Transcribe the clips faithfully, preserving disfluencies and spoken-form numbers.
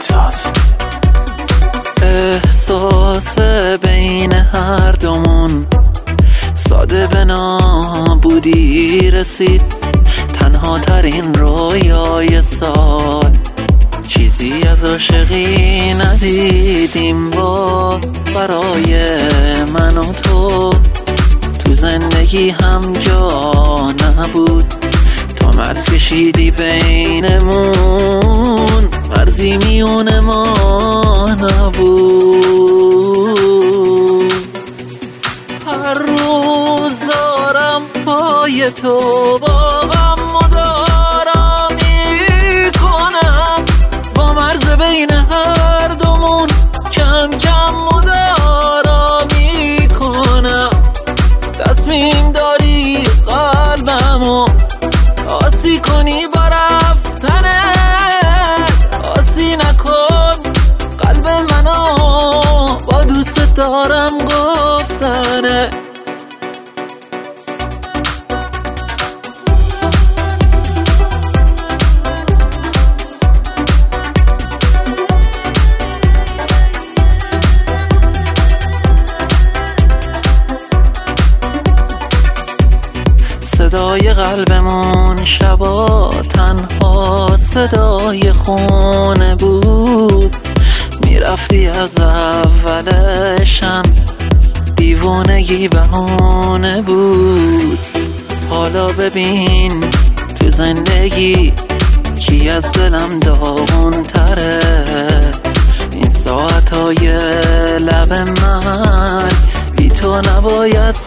احساس احساس بین هر دومون ساده به نابودی رسید. تنها ترین رویای سال چیزی از عاشقی ندیدیم با برای من و تو. تو زندگی هم جا نبود تا مرز کشیدی بینمون، مرزی میون ما نبود. هر روز دارم پای تو با غم مدارا میکنم، با مرز بین هر دومون کم کم مدارا میکنم. تصمیم داری قلبمو آسی کنی با رفتنه، آسی نکن قلب منو با دوست دارم گفتنه. صدای قلبمون شبا تنها صدای خونه بود. میرفتی از اولشم دیوونگی بهونه بود. حالا ببین تو زندگی کی از دلم داغون تره. این ساعتهای لب من بی تو نباید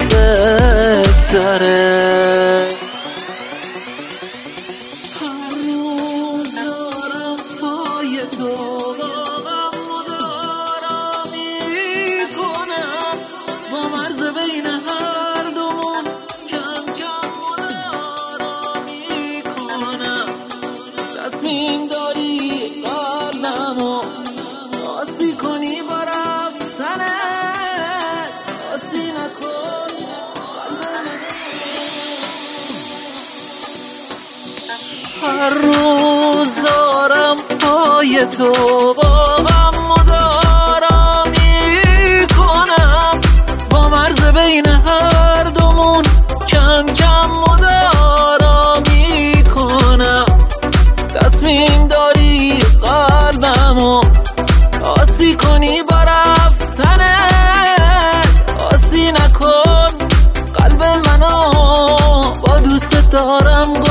بگذره. هر روز دارم پای تو غم مدارا میکنم، با مرز بین هر دومون کم کم مدارا میکنم. تصمیم داری قلبمو آسی کنی با رفتنه، آسی نکن قلب منو. هر روز دارم پای تو با غم مدارا میکنم، با مرز بین هر دومون کم کم مدارا میکنم. تصمیم داری قلبمو آسی کنی با رفتنه، آسی نکن قلب منو با دوست دارم.